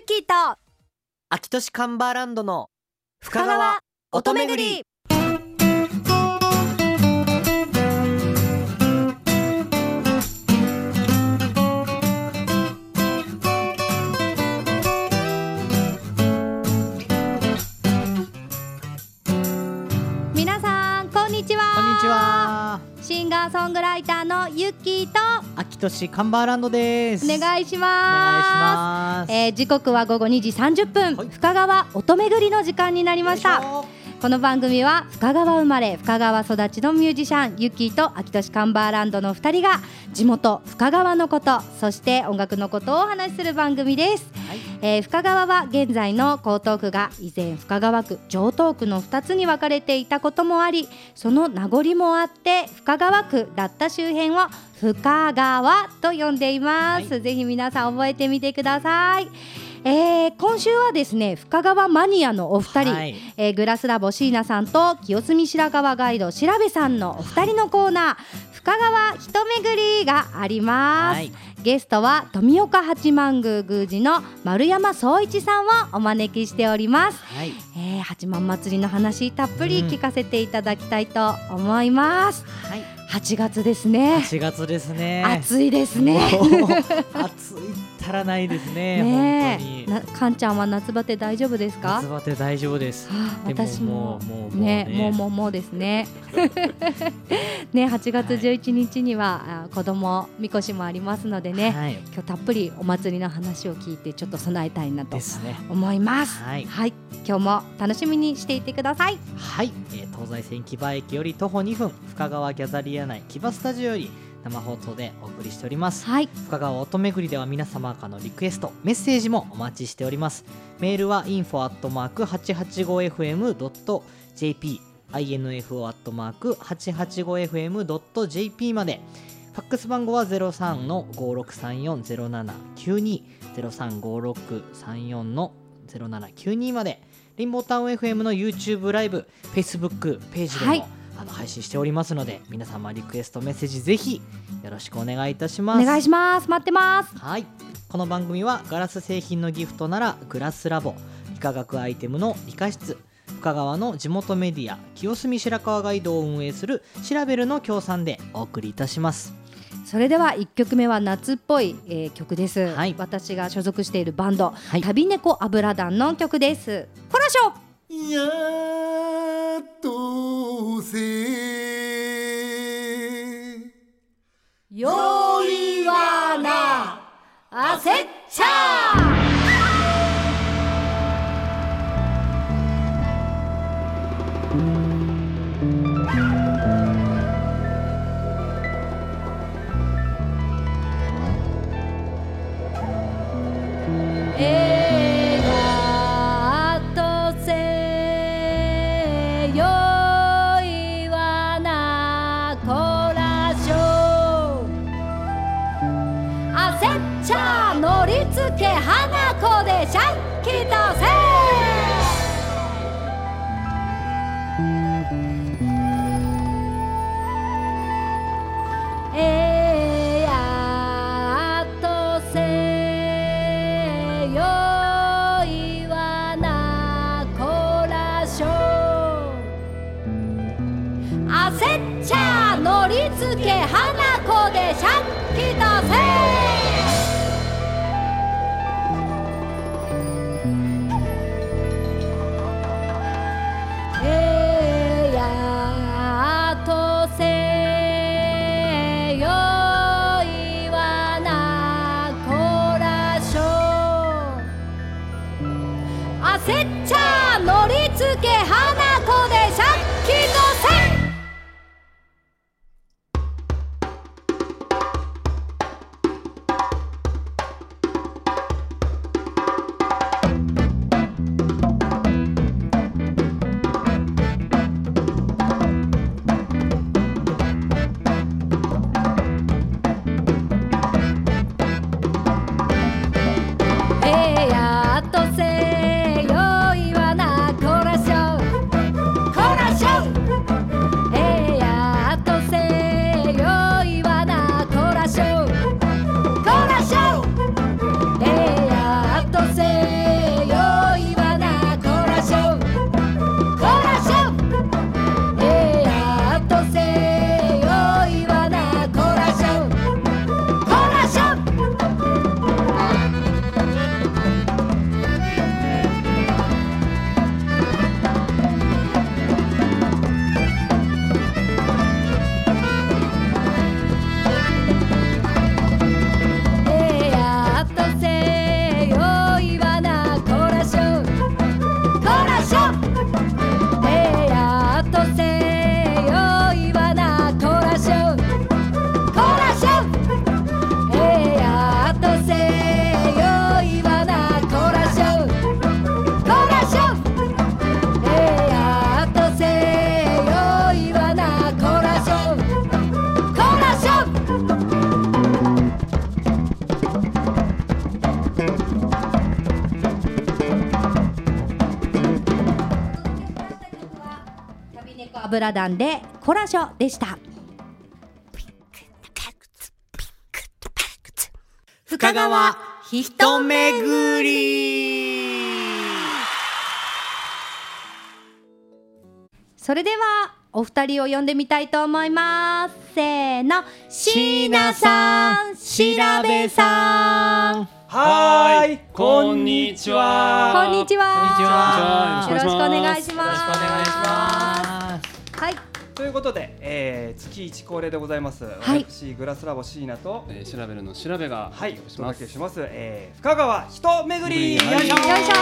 キーと秋都市カンバーランドの深川音めぐり。皆さんこんにちは。 こんにちは。 シンガーソングライターのゆっきーと秋都市カンバーランドです。 お願いしおます。 願いします。 時刻は午後2時30分、 はい深川音めぐりの時間になりました。 よこの番組は深川生まれ深川育ちのミュージシャンゆっきーと秋都市カンバーランドの2人が地元深川のこと、そして音楽のことをお話しする番組です。 はい深川は現在の江東区が以前深川区、城東区の2つに分かれていたこともあり、その名残もあって深川区だった周辺を深川と呼んでいます。ぜひ皆さん覚えてみてください。今週はですね、深川マニアのお二人、 はいグラスラボ椎名さんと清澄白河ガイド調べさんのお二人のコーナー、深川ひとめぐりがあります。 はいゲストは富岡八幡宮宮司の丸山総一さんをお招きしております。 はい八幡祭りの話たっぷり聞かせていただきたいと思います。 はい。 8月ですね。 8月ですね。 暑いですね。 もう暑いったらないですね。 ね本当に。 かんちゃんは夏バテ大丈夫ですか？ 夏バテ大丈夫です。 はあ、 でも私ももうね、 ねもうですね。ね、8月11日には、子供みこしもありますのでね、 はい。 今日たっぷりお祭りの話を聞いてちょっと備えたいなとですね。 思います。 はい今日も楽しみにしていてください。 はい、東西線木場駅より徒歩2分、深川ギャザリア内木場スタジオより生放送でお送りしております。 はい、 深川音めぐりでは皆様からのリクエストメッセージもお待ちしております。メールは info@885fm.jp info@885fm.jp まで。ファックス番号は 03-5634-0792 03-5634-0792まで。レインボータウン FM の YouTube ライブ Facebook ページでも、 はい配信しておりますので、皆様リクエストメッセージぜひよろしくお願いいたします。 お願いします。待ってます。 はい、この番組はガラス製品のギフトならグラスラボ、理化学アイテムの理科室、深川の地元メディア清澄白河ガイドを運営する調べるの協賛でお送りいたします。 それでは1曲目は夏っぽい、曲です、 はい、 私が所属しているバンド、 はい、 旅猫油団の曲です。コラショやっとせよいわなあせっちゃ乗りつけ花油団でコラショでした。 深川ひとめぐり。 それではお二人を呼んでみたいと思います。せーの、椎名さん、調べさん。 はい、こんにちは。 こんにちは。よろしくお願いします。 よろしくお願いします。 はい。 ということで、月1恒例でございます。 はい、 私グラスラボ椎名と、 調べるの調べがはい、お届けします。深川ひとめぐり。よいしょ。 よろしくお願いし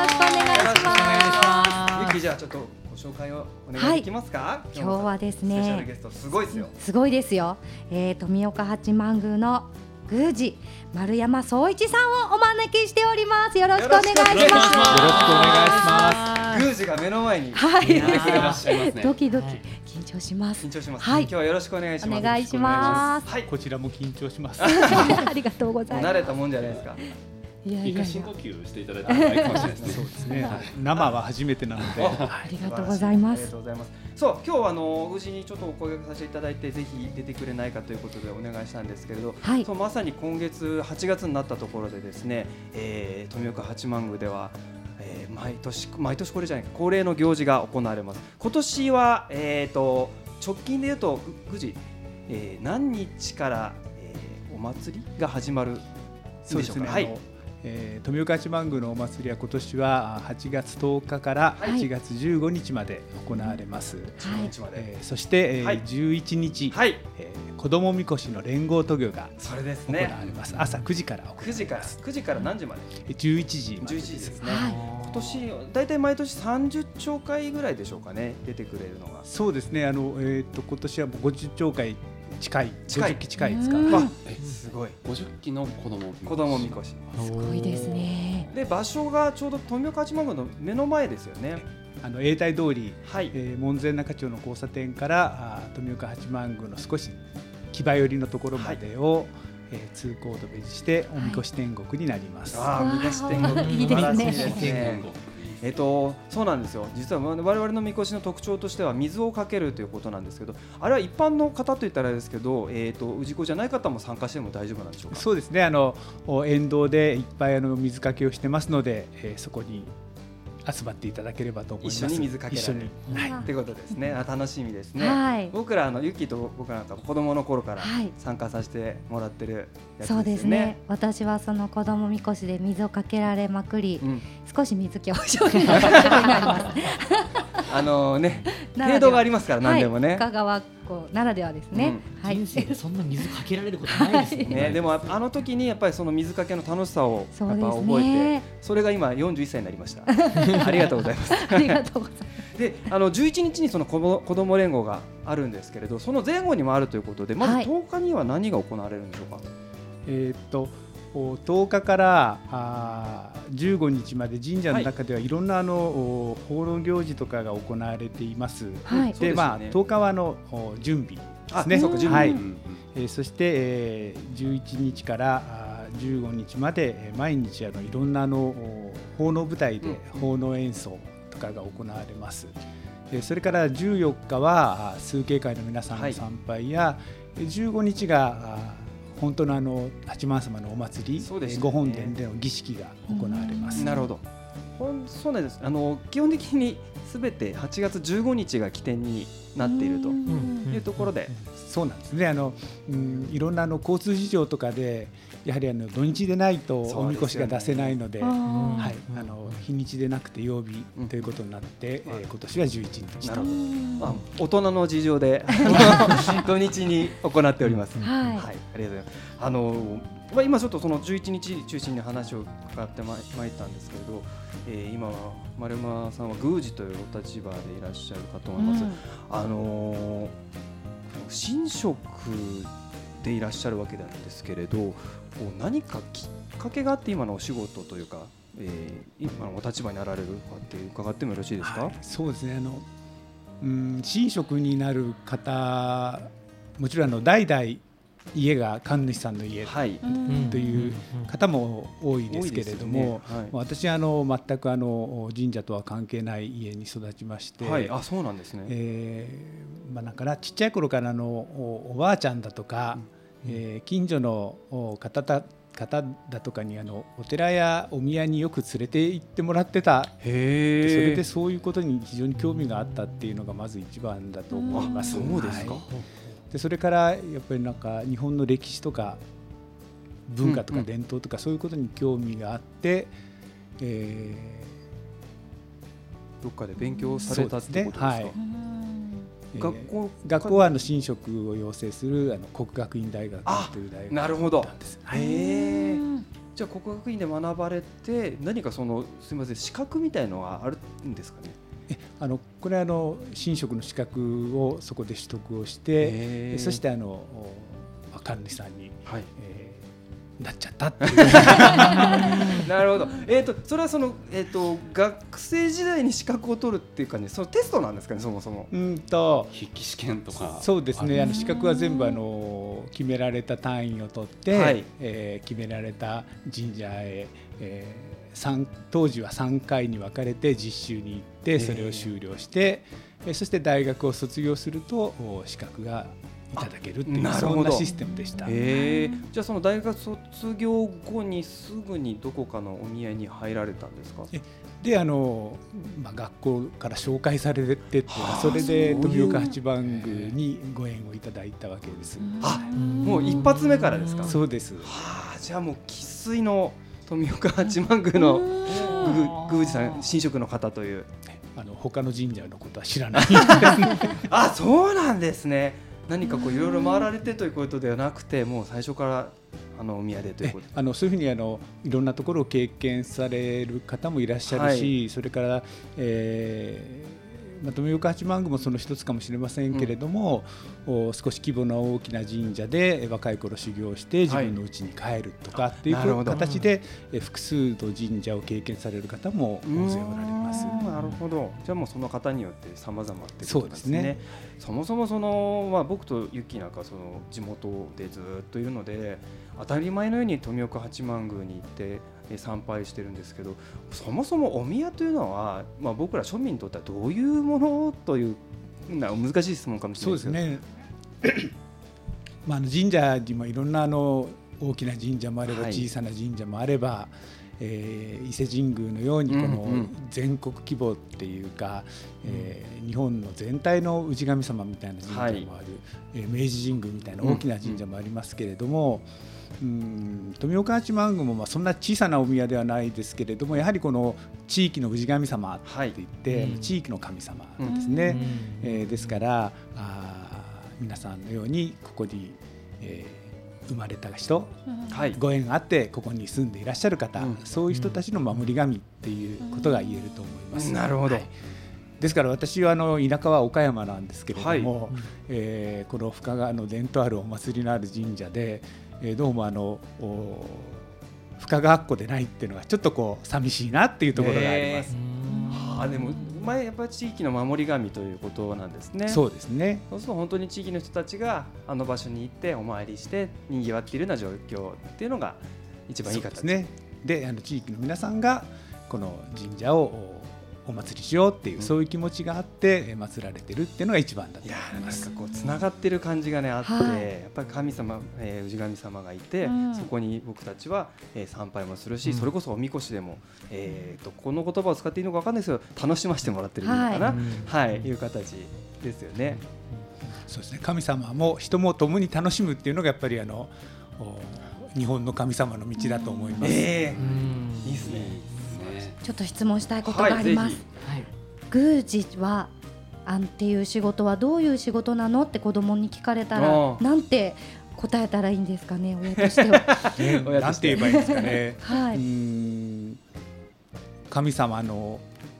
ます。 ゆき、じゃあちょっとご紹介をお願いできますか。 今日はですね、 スペシャルゲストすごいですよ。 すごいですよ。富岡八幡宮の宮司丸山総一さんをお招きしております。よろしくお願いします。 よろしくお願いします。 宮司が目の前にいはい、 いらっしゃいますね。 ドキドキ緊張します。 緊張します。 はい、 今日はよろしくお願いします。 お願いします。 はい、 こちらも緊張します。 ありがとうございます。 慣れたもんじゃないですか。 一回深呼吸していただいた方がいいかもしれないですね。 そうですね。生は初めてなので。 ありがとうございます。 ありがとうございます。そう、今日は宮司にちょっとお声掛けさせていただいて、ぜひ出てくれないかということでお願いしたんですけれど、 はい、 そうまさに今月8月になったところでですね、富岡八幡宮では、毎年これじゃない恒例の行事が行われます。今年は直近でいうと宮司、何日から、お祭りが始まるんでしょうか。 そうですね。 はい。 富岡八幡宮のお祭りは今年は8月10日から8月15日まで行われます。そして、11日、子どもみこしの連合渡御が行われます。朝9時から行われます。 9時から何時まで ？11時までですね。今年だいたい毎年30兆回ぐらいでしょうかね、出てくれるのが。 そうですね。今年は50兆回近い50期近いですか。 すごい。 50期の子供みこし。 すごいですね。 で、場所がちょうど富岡八幡宮の目の前ですよね。 永代通り、 はい、 門前仲町の交差点から富岡八幡宮の少し木場寄りのところまでを、通行止めにしておみこし天国になります。 おみこし天国、 いいですね。 そうなんですよ。実は我々のみこしの特徴としては水をかけるということなんですけど、あれは一般の方といったらですけど、氏子じゃない方も参加しても大丈夫なんでしょうか。 そうですね。沿道でいっぱい水かけをしてますので、そこに集まっていただければと思います。 一緒に水かけられるということですね。楽しみですね。僕らゆきと僕なんか子供の頃から参加させてもらってるやつですね。 そうですね。私はその子供みこしで水をかけられまくり、少し水恐怖症になります。 程度がありますから、何でもね。 深川湖ならではですね。 人生でそんな水かけられることないですね。 でもあの時にやっぱりその水かけの楽しさをやっぱ覚えて、それが今41歳になりました。ありがとうございます。 ありがとうございます。 で、11日にその子ども連合があるんですけれど、その前後にもあるということで、まず10日には何が行われるんでしょうか。 10日から15日まで神社の中ではいろんな奉納行事とかが行われています。で、10日は準備ですね。そして11日から15日まで毎日いろんな奉納舞台で奉納演奏とかが行われます。それから14日は崇敬会の皆さんの参拝や、15日が本当の八幡様のお祭り、御本殿での儀式が行われます。 なるほど。そうなんです。基本的にすべて8月15日が起点になっているというところで、 そうなんですね。いろんな交通事情とかでやはり土日でないとおみこしが出せないので、日にちでなくて曜日ということになって、今年は11日と。 大人の事情で土日に行っております。ありがとうございます。今ちょっとその11日中心に話を伺ってまいったんですけれど、今は丸山さんは宮司というお立場でいらっしゃるかと思います。神職でいらっしゃるわけなんですけれど、何かきっかけがあって今のお仕事というか、今のお立場になられるかって伺ってもよろしいですか。 そうですね。神職になる方、もちろん代々 家が神主さんの家という方も多いですけれども、私は全く神社とは関係ない家に育ちまして、 あ、そうなんですね。 だからちっちゃい頃からおばあちゃんだとか、近所の方だとかにお寺やお宮によく連れて行ってもらってた。それでそういうことに非常に興味があったっていうのがまず一番だと思います。 そうですか。 でそれからやっぱり日本の歴史とか文化とか伝統とかそういうことに興味があって、 どっかで勉強されたってことですか。 学校は神職を養成する國學院大学という大学なんです。 じゃあ國學院で学ばれて何かすみません、資格みたいのはあるんですかね。 これは神職の資格をそこで取得をして、そして神主さんに、なっちゃったっていうなるほど。それは学生時代に資格を取るっていうかね、そのテストなんですかね、そもそも。 筆記試験とか。 そうですね。資格は全部決められた単位を取って、決められた神社へ、当時は3回に分かれて実習に行ってそれを修了して、そして大学を卒業すると資格がいただけるっていうそんなシステムでした。 じゃあその大学卒業後にすぐにどこかのお宮に入られたんですか。 で学校から紹介されてっていうか、それで富岡八幡宮にご縁をいただいたわけです。 もう一発目からですか。 そうです。 じゃあもう生粋の富岡八幡宮の宮司さん、神職の方という。 他の神社のことは知らない。 そうなんですね。何かいろいろ回られてということではなくて、もう最初からお宮でということで。 そういうふうにいろんなところを経験される方もいらっしゃるし、それから、富岡八幡宮もその一つかもしれませんけれども、少し規模の大きな神社で若い頃修行して自分の家に帰るとかっていう形で、複数の神社を経験される方も大勢おられます。 なるほど。じゃあもうその方によって様々ってことですね。そもそも僕とユッキーなんか地元でずっといるので、当たり前のように富岡八幡宮に行って参拝してるんですけど、そもそもお宮というのは、僕ら庶民にとってはどういうものという難しい質問かもしれないですけど。 そうですね。神社にもいろんな大きな神社もあれば小さな神社もあれば、伊勢神宮のようにこの全国規模っていうか、日本の全体の氏神様みたいな神社もある、明治神宮みたいな大きな神社もありますけれども、富岡八幡宮もそんな小さなお宮ではないですけれども、やはりこの地域の氏神様っていって、地域の神様ですね。ですから皆さんのようにここに、生まれた人、ご縁があってここに住んでいらっしゃる方、そういう人たちの守り神っていうことが言えると思います。 なるほど。 ですから私は田舎は岡山なんですけれども、この深川の伝統あるお祭りのある神社で、どうも深川っ子でないっていうのがちょっと寂しいなっていうところがあります。 でもやっぱり地域の守り神ということなんですね。 そうですね。 そうすると本当に地域の人たちが場所に行ってお参りしてにぎわっているような状況っていうのが一番いい形ですね。 で、地域の皆さんがこの神社をお祭りしようっていう、そういう気持ちがあって祀られてるっていうのが一番だと思います。 つながってる感じがあって、やっぱり神様、氏神様がいて、そこに僕たちは参拝もするし、それこそおみこしでも、この言葉を使っていいのか分かんないですけど、楽しませてもらってるのかな、いう形ですよね。 そうですね。神様も人も共に楽しむっていうのがやっぱり日本の神様の道だと思います。いいですね。 ちょっと質問したいことがあります。宮司はっていう仕事はどういう仕事なのって子供に聞かれたらなんて答えたらいいんですかね、親としては。 なんて言えばいいんですかね。神様の、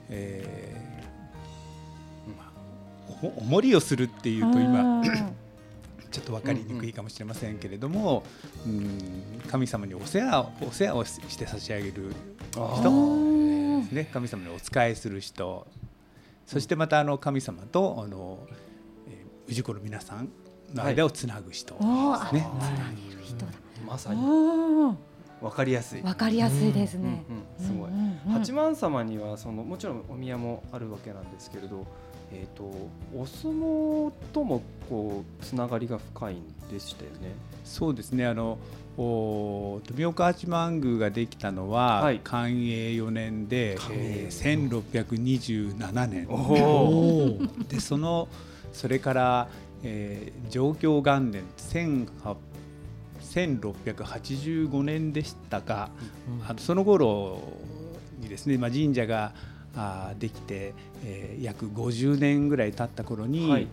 お守りをするっていうと今ちょっと分かりにくいかもしれませんけれども、神様にお世話をして差し上げる人ですね。神様にお仕えする人、そしてまた神様と氏子の皆さんの間をつなぐ人ですね。 つなげる人だ。 まさにわかりやすい。 わかりやすいですね。 すごい。八幡様にはもちろんお宮もあるわけなんですけれど、お相撲ともつながりが深いんでしたよね。 そうですね。富岡八幡宮ができたのは、寛永4年で、1627年で、それから、貞享元年1685年でしたか、その頃にですね、神社ができて、約50年ぐらい経った頃に、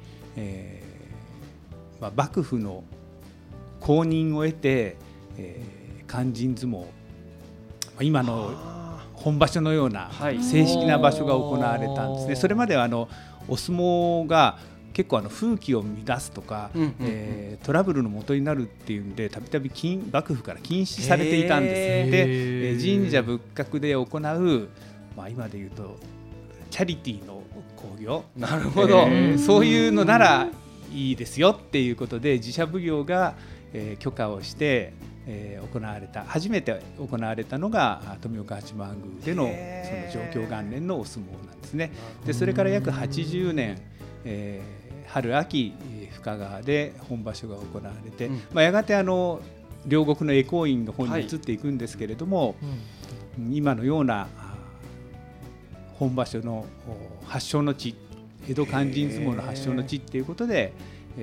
幕府の公認を得て、勧進相撲、今の本場所のような正式な場所が行われたんですね。それまではお相撲が結構風紀を乱すとか、トラブルの元になるっていうんで、たびたび幕府から禁止されていたんです。で、神社仏閣で行う、今でいうとチャリティーの興行、 なるほど、 そういうのならいいですよっていうことで、自社奉行が、許可をして、初めて行われたのが富岡八幡宮での貞享元年のお相撲なんですね。で、それから約80年、春秋深川で本場所が行われて、やがて両国の回向院の方に移っていくんですけれども、今のような本場所の発祥の地、江戸勧進相撲の発祥の地っていうことで、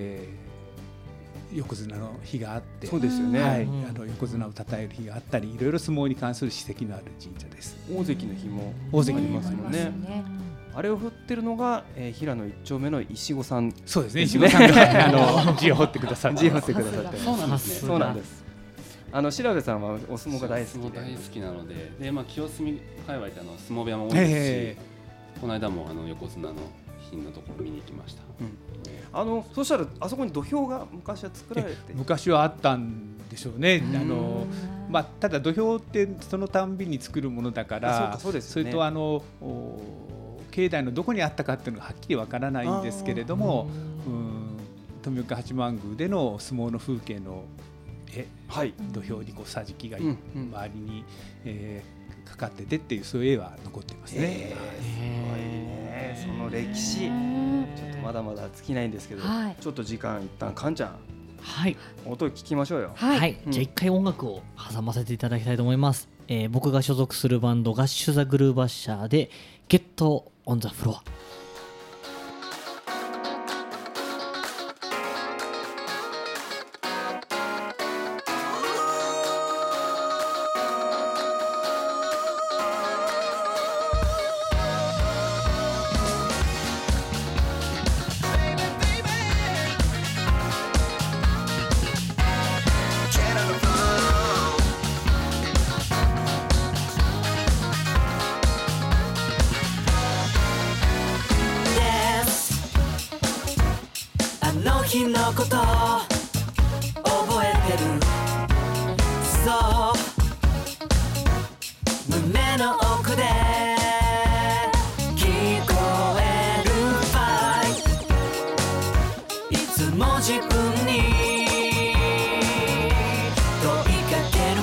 横綱の日があって、 そうですよね、 横綱を称える日があったり、いろいろ相撲に関する史跡のある神社です。 大関の日も大関ありますもんね。あれを振ってるのが、平野一丁目の石子さん。 そうですね、石子さんが字を彫ってくださって、 そうなんですね。 そうなんです。調べさんはお相撲が大好きで、 大好きなので、清澄界隈って相撲部屋も多いですし、この間も横綱の品のところ見に行きました。 そしたらあそこに土俵が昔は作られて、 昔はあったんでしょうね。ただ土俵ってそのたんびに作るものだから、それと境内のどこにあったかっていうのがはっきりわからないんですけれども、富岡八幡宮での相撲の風景の絵、土俵に桟敷が周りに、かかっててっていう、そういう絵は残っていますね。 すごいね、その歴史ちょっとまだまだ尽きないんですけど、ちょっと時間一旦かんちゃん、音聞きましょうよ。 じゃあ一回音楽を挟ませていただきたいと思います。僕が所属するバンドガッシュザグルーバッシャーでゲットオンザフロア。 日のこと覚えてる、そう胸の奥で聞こえるファイ、いつも自分に問いかける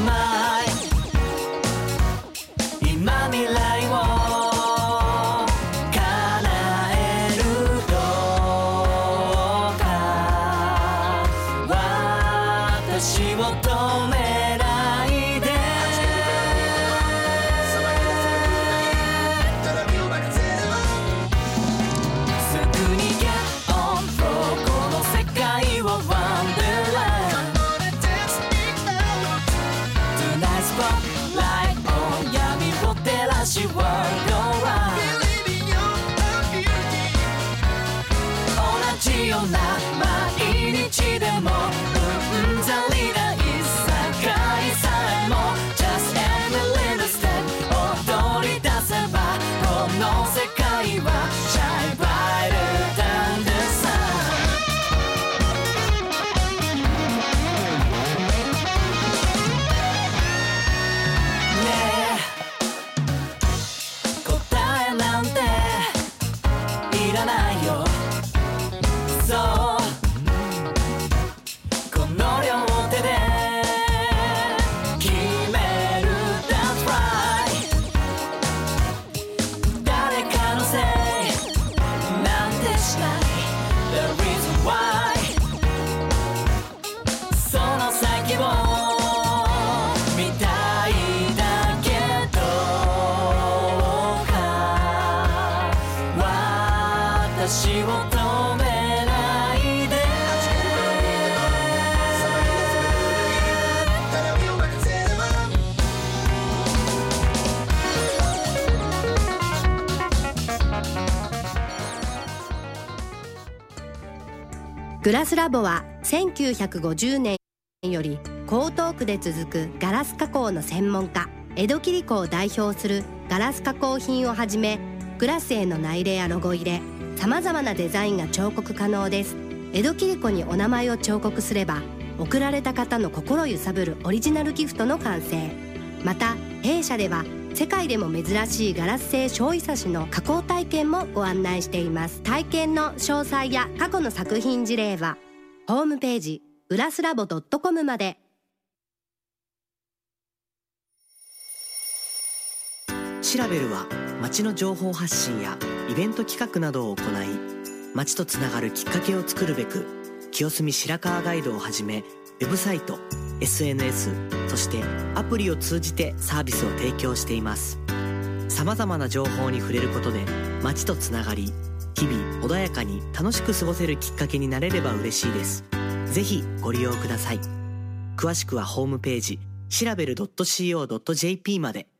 前、今未来を私を止めないで、すぐに Get on Floor、 この世界を Wonderland Tonight Spotlight on 闇を照らし World Go Round、 同じような毎日でもザリラいさかグラスラボは1950年より江東区で続くガラス加工の専門家、江戸切子を代表するガラス加工品をはじめ、グラスへの内入れやロゴ入れ、さまざまなデザインが彫刻可能です。江戸切子にお名前を彫刻すれば、贈られた方の心揺さぶるオリジナルギフトの完成。また弊社では世界でも珍しいガラス製小椅差しの加工体験もご案内しています。体験の詳細や過去の作品事例はホームページグラスラボ.com まで。 シラベルは街の情報発信やイベント企画などを行い、街とつながるきっかけを作るべく、清澄白河ガイドをはじめ、ウェブサイト、SNS、そしてアプリを通じてサービスを提供しています。さまざまな情報に触れることで街とつながり、日々穏やかに楽しく過ごせるきっかけになれれば嬉しいです。ぜひご利用ください。詳しくはホームページシラベル .co.jp まで。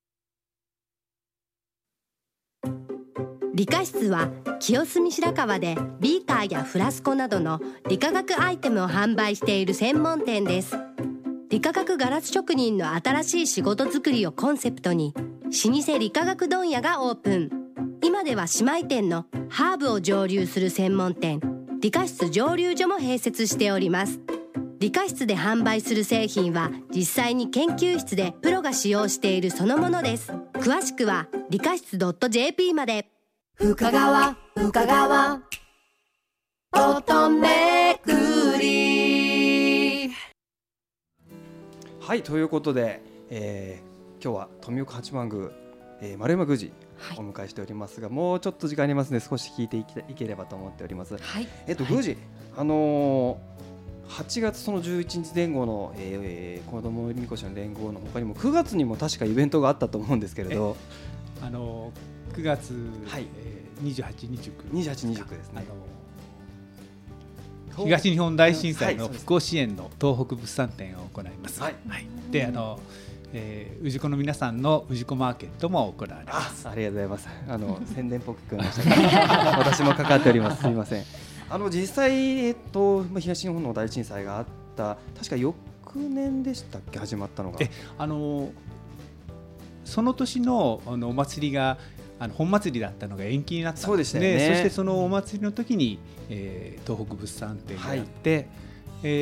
理科室は清澄白河でビーカーやフラスコなどの理化学アイテムを販売している専門店です。理化学ガラス職人の新しい仕事作りをコンセプトに、老舗理化学問屋がオープン。今では姉妹店のハーブを蒸留する専門店、理科室蒸留所も併設しております。理科室で販売する製品は実際に研究室でプロが使用しているそのものです。詳しくは理科室 .jp まで。 深川音めくり。 はい、ということで、今日は富岡八幡宮、丸山宮司をお迎えしておりますが、もうちょっと時間ありますので少し聞いていければと思っております。 はい、 宮司、8月その11日前後の、子どもみこしの連合の他にも9月にも確かイベントがあったと思うんですけれど、 9月、 はい、 28、29 ですね。 東日本大震災の復興支援の東北物産展を行います。はいはい、で氏子の皆さんの氏子マーケットも行われます。 ありがとうございます。宣伝っぽく聞こえましたが私も関わっております。すみません。実際、東日本の大震災があった確か翌年でしたっけ、始まったのが。 その年のお祭りが本祭りだったのが延期になったんですね。 そうでしたよね。 そしてそのお祭りの時に、東北物産展があって、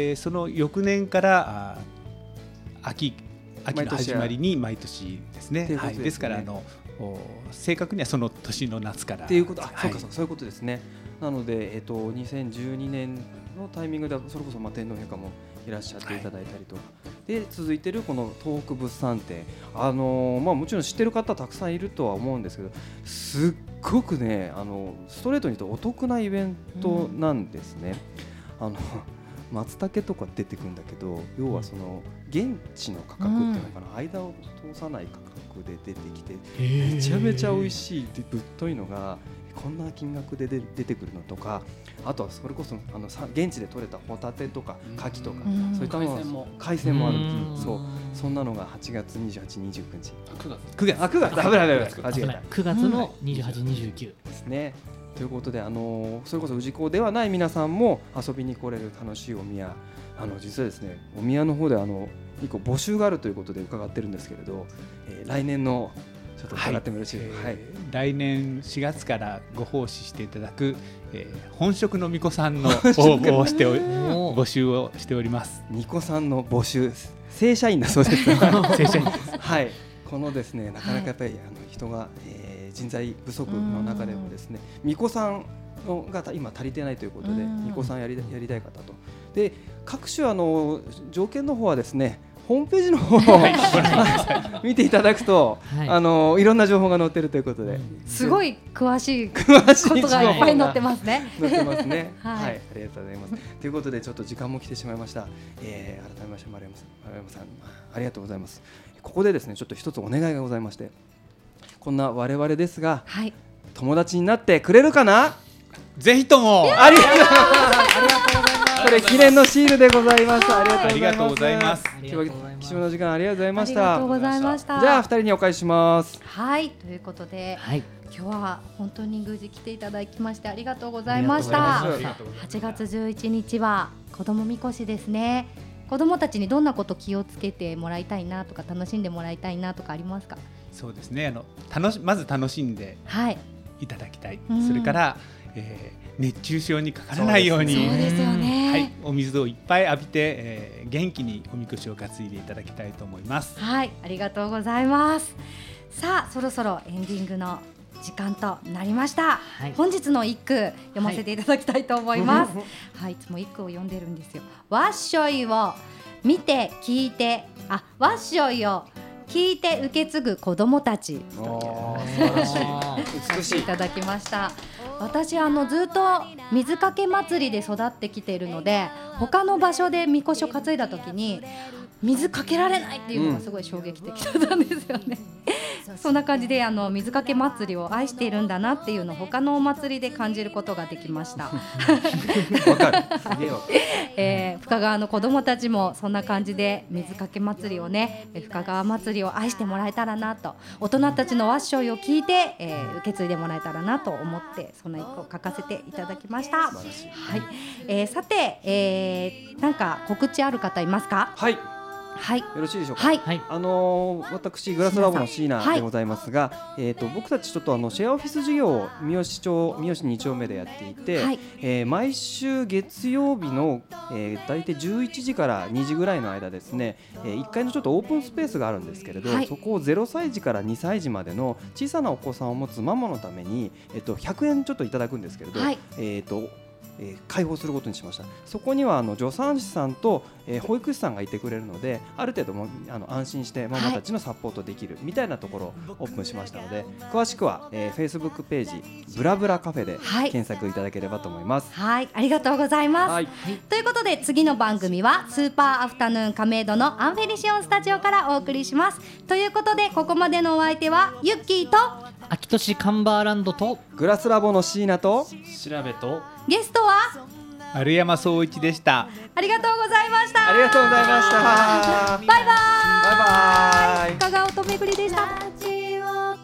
その翌年から秋の始まりに毎年ですね。はい、ですから正確にはその年の夏からっていうこと、そういうことですね。なので、2012年のタイミングでそれこそ天皇陛下もいらっしゃっていただいたりとか、で続いているこの東北物産展、もちろん知ってる方たくさんいるとは思うんですけど、すっごくね、ストレートに言うとお得なイベントなんですね。松茸とか出てくるんだけど、要はその現地の価格っていうのかな、間を通さない価格で出てきて、めちゃめちゃ美味しいぶっといのがこんな金額で出てくるのとか、あとはそれこそ現地で採れたホタテとか牡蠣とか、そういったもの、海鮮もある。そんなのが8月28、29日、9月の28、29 ですね。ということで、それこそ氏子ではない皆さんも遊びに来れる楽しいお宮、実はですね、お宮の方で一個募集があるということで伺ってるんですけれど、来年のちょっと伺ってもよろしいですか。 来年4月からご奉仕していただく、本職の巫女さんの応募をして募集をしております。 巫女さんの募集、正社員だそうです。 正社員です。 はい。このですね、なかなかやっぱり人が、人材不足の中でもですね、巫女さんが今足りてないということで、巫女さんやりたい方と、で各種条件の方はですね、ホームページの方を見ていただくと、いろんな情報が載っているということで、 すごい詳しいことがいっぱい載ってますね。 載ってますね。はい、ありがとうございます。ということで、ちょっと時間も来てしまいました。改めまして丸山さん、ありがとうございます。ここでですね、ちょっと一つお願いがございまして、こんな我々ですが、友達になってくれるかな。 ぜひとも。 ありがとうございます。 ことで記念のシールでございます。ありがとうございます。 あり今日は貴重な時間ありがとうございましありがた。 とうございました。 じゃあ2人にお返しします。 はい、ということで、 はい、 今日は本当に宮司来ていただきましてありがとうございました。8月11日は子どもみこしですね。子どもたちにどんなこと気をつけてもらいたいなとか楽しんでもらいたいなとかありますか？ そうですね、まず楽しんでいただきたい、それから、熱中症にかからないように、 そうですよね、 はい、お水をいっぱい浴びて、元気におみこしを担いでいただきたいと思います。 はい、ありがとうございます。さあそろそろエンディングの時間となりました、はい、本日の一句読ませていただきたいと思います、はい、いつも一句を読んでるんですよ。わっしょいを見て聞いてわっしょいを聞いて受け継ぐ子どもたちという素晴らしい美しいいただきました。私ずっと水かけ祭りで育ってきているので、他の場所でみこしを担いだ時に水かけられないっていうのがすごい衝撃的だったんですよね、そんな感じで水かけ祭りを愛しているんだなっていうのを他のお祭りで感じることができましたわかるすげえわかる、 深川の子どもたちもそんな感じで水かけ祭りをね、深川祭りを愛してもらえたらなと、大人たちのわっしょいを聞いて、受け継いでもらえたらなと思ってその一個を書かせていただきました。はい、さて、なんか告知ある方いますか？ はいはい、 よろしいでしょうか。 はい、 私グラスラボの椎名でございますが、僕たちちょっとシェアオフィス事業を三好2丁目でやっていて、はい、毎週月曜日の、大体11時から2時ぐらいの間ですね、1階のちょっとオープンスペースがあるんですけれど、はい、そこを0歳児から2歳児までの小さなお子さんを持つママのために、100円ちょっといただくんですけれど、はい、開放することにしました。そこには助産師さんと、保育士さんがいてくれるので、ある程度も安心してママたちのサポートできるみたいなところをオープンしましたので、詳しくは、Facebook ページブラブラカフェで検索いただければと思います。 はい、ありがとうございます、はい、ということで次の番組はスーパーアフタヌーン亀戸のアンフェリシオンスタジオからお送りします。ということでここまでのお相手はユッキーと秋年カンバーランドとグラスラボの椎名と調べとゲストは丸山総一でした。 ありがとうございました。 ありがとうございました。 バイバイ。 バイバイ。 深川乙めぐりでした。 ラジオ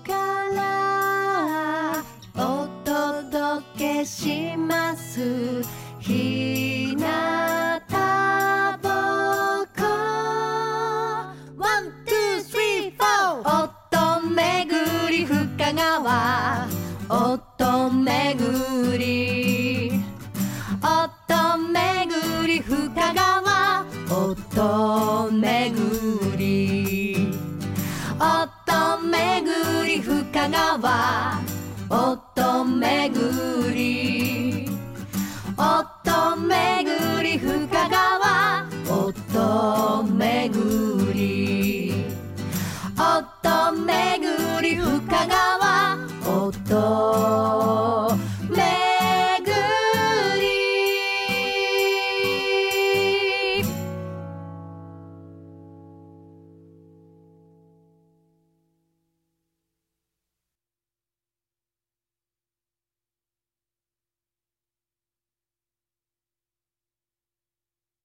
からお届けします日向ぼっこ 1,2,3,4 乙めぐり深川乙めぐり乙めぐり深川乙めぐり乙めぐり深川乙めぐり乙めぐり深川乙めぐり乙めぐり深川乙